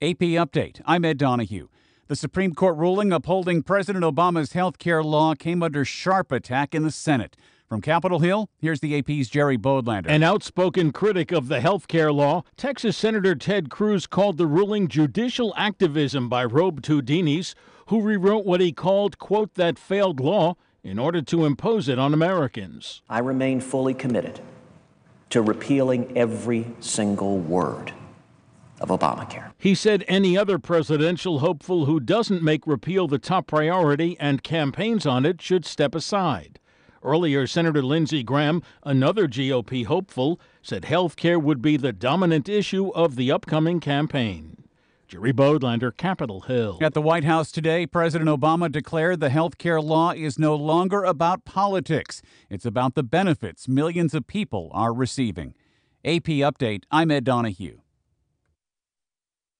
AP Update. I'm Ed Donahue. The Supreme Court ruling upholding President Obama's health care law came under sharp attack in the Senate. From Capitol Hill, here's the AP's Jerry Bodlander. An outspoken critic of the health care law, Texas Senator Ted Cruz called the ruling judicial activism by Rob Tudinis, who rewrote what he called, quote, that failed law in order to impose it on Americans. I remain fully committed to repealing every single word of Obamacare. He said any other presidential hopeful who doesn't make repeal the top priority and campaigns on it should step aside. Earlier, Senator Lindsey Graham, another GOP hopeful, said health care would be the dominant issue of the upcoming campaign. Jerry Bodlander, Capitol Hill. At the White House today, President Obama declared the health care law is no longer about politics. It's about the benefits millions of people are receiving. AP Update, I'm Ed Donahue.